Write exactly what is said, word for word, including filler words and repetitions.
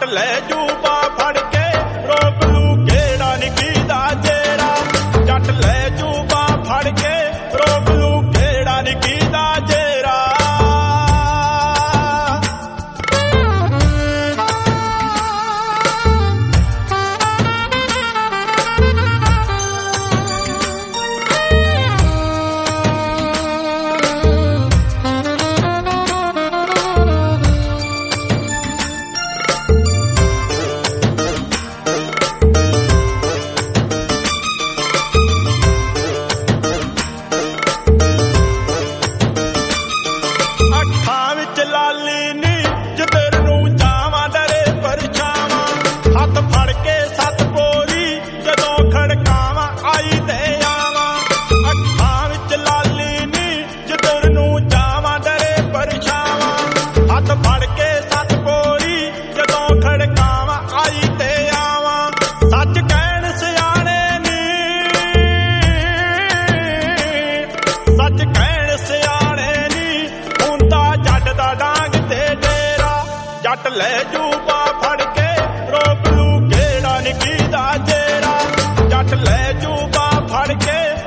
ਲੈ ਜੂਬਾ ਫੜ ਕੇ ਰੋਕ ਲੂ ਕਿਹੜਾ ਨਿੱਕੀ ਦਾ ਜੇਰਾ। ਜੱਟ ਲੈ ਜੂਬਾ ਫੜ ਕੇ ਰੋਕ ਲੂ ਕਿਹੜਾ ਨਿੱਕੀ ਦਾ ਜੇਰਾ। ਅੱਖਾਂ ਵਿੱਚ ਲਾਲੀ ਨੀ ਜਿੱਧਰ ਨੂੰ ਜਾਵਾਂ ਡਰੇ ਪਰਛਾਵਾਂ। ਹੱਥ ਫੜ ਕੇ ਸੱਤ ਬੋਰੀ ਜਦੋਂ ਖੜਕਾਵਾਂ ਆਈ ਤੇ ਆਵਾਂ। ਅੱਖਾਂ ਵਿੱਚ ਲਾਲੀ ਨੀ ਜਿੱਧਰ ਨੂੰ ਜਾਵਾਂ ਡਰੇ ਪਰਛਾਵਾਂ। ਹੱਥ ਫੜ ਕੇ ਸੱਤ ਬੋਰੀ ਜਦੋਂ ਖੜਕਾਵਾਂ ਆਈ ਤੇ ਆਵਾਂ। ਸੱਚ ਕਹਿਣ ਸਿਆਣੇ ਨੀ ਸੱਚ ਕਹਿਣ ਸਿਆਣੇ ਨੀ ਹੁੰਦਾ ਜੱਟ ਦਾ ਡਾਂਗ ਤੇ ਡੇਰਾ। ਜੱਟ ਲੈ ਜੂਬਾ ਫੜ ਕੇ ਰੋਕ ਲੂ ਕਿਹੜਾ ਨਿੱਕੀ ਦਾ ਜੇਰਾ। ਜੱਟ ਲੈ ਜੂਬਾ ਫੜ ਕੇ